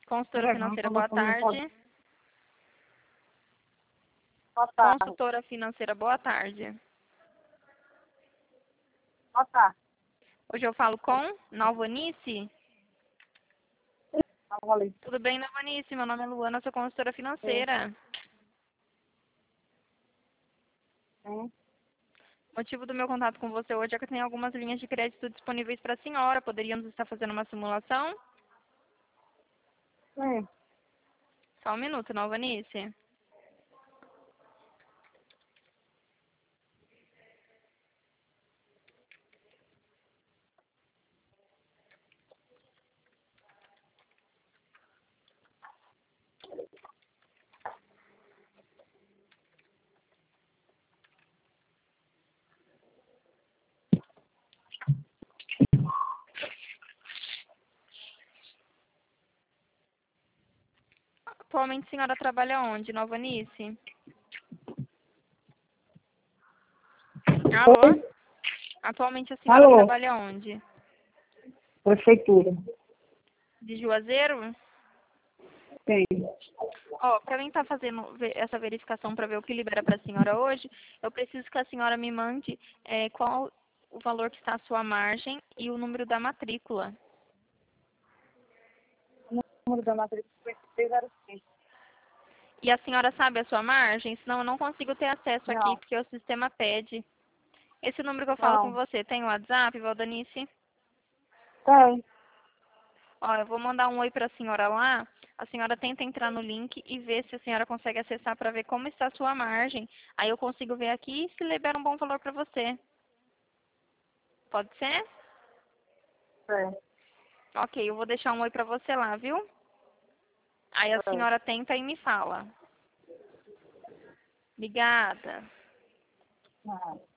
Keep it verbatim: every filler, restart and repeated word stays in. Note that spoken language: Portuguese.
Consultora financeira, boa tarde. Boa tarde. Consultora financeira, boa tarde. Boa tarde. Hoje eu falo com Nalvanice. Tudo bem, Nalvanice? Meu nome é Luana, sou consultora financeira. Sim. O motivo do meu contato com você hoje é que eu tenho algumas linhas de crédito disponíveis para a senhora. Poderíamos estar fazendo uma simulação? Sim. Só um minuto, Nalvanice. Atualmente a senhora trabalha onde, Nalvanice? Alô? Atualmente a senhora Alô? trabalha onde? Prefeitura. De Juazeiro? Sim. Ó, para mim estar fazendo ve- essa verificação para ver o que libera para a senhora hoje, eu preciso que a senhora me mande é, qual o valor que está a sua margem e o número da matrícula. O número da matrícula cinquenta e seis zero cinco. E a senhora sabe a sua margem? Senão eu não consigo ter acesso aqui, Não. porque o sistema pede. Esse número que eu falo com Não. você, tem o WhatsApp, Valdanice? Tem. Ó, eu vou mandar um oi para a senhora lá. A senhora tenta entrar no link e ver se a senhora consegue acessar para ver como está a sua margem. Aí eu consigo ver aqui se libera um bom valor para você. Pode ser? Tem. Ok, eu vou deixar um oi para você lá, viu? Aí a Tem. senhora tenta e me fala. Obrigada. Não.